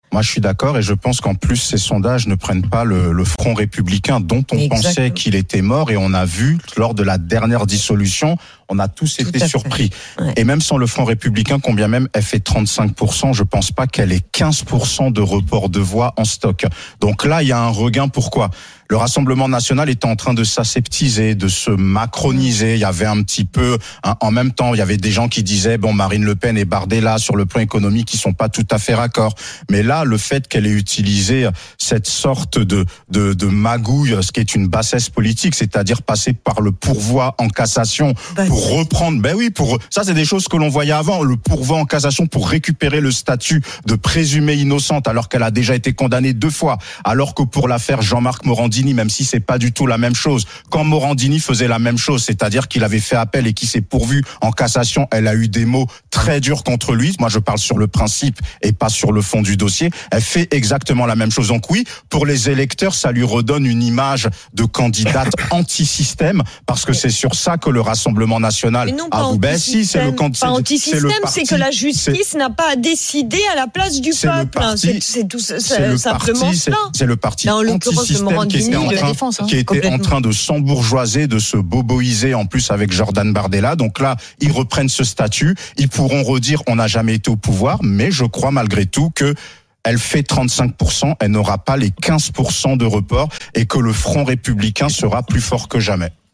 Moi, je suis d'accord et je pense qu'en plus, ces sondages ne prennent pas le Front républicain dont on pensait qu'il était mort et on a vu, lors de la dernière dissolution, on a tous été surpris. Ouais. Et même sans le Front républicain, combien même elle fait 35%, je pense pas qu'elle ait 15% de report de voix en stock. Donc là, il y a un regain. Pourquoi ? Le Rassemblement national était en train de s'aseptiser, de se macroniser. Il y avait un petit peu, en même temps, il y avait des gens qui disaient, bon, Marine Le Pen et Bardella, sur le plan économique, ils sont pas tout à fait raccords. Mais là, le fait qu'elle ait utilisé cette sorte de magouille, ce qui est une bassesse politique, c'est-à-dire passer par le pourvoi en cassation pour reprendre, ça c'est des choses que l'on voyait avant, le pourvoi en cassation pour récupérer le statut de présumée innocente alors qu'elle a déjà été condamnée 2 fois, alors que pour l'affaire Jean-Marc Morandini, même si c'est pas du tout la même chose. Quand Morandini faisait la même chose, c'est-à-dire qu'il avait fait appel et qu'il s'est pourvu en cassation, elle a eu des mots très durs contre lui. Moi, je parle sur le principe et pas sur le fond du dossier. Elle fait exactement la même chose. Donc oui, pour les électeurs, ça lui redonne une image de candidate anti-système, parce que c'est sur ça que le Rassemblement national a voulu. Si, c'est le candidat. Pas anti-système, c'est que la justice n'a pas à décider à la place du peuple. C'est tout simplement cela. C'est le parti anti-système qui était en train de s'embourgeoiser, de se boboiser en plus avec Jordan Bardella. Donc là, ils reprennent ce statut. Ils pourront redire on n'a jamais été au pouvoir, mais je crois malgré tout que elle fait 35%, elle n'aura pas les 15% de report et que le Front républicain sera plus fort que jamais.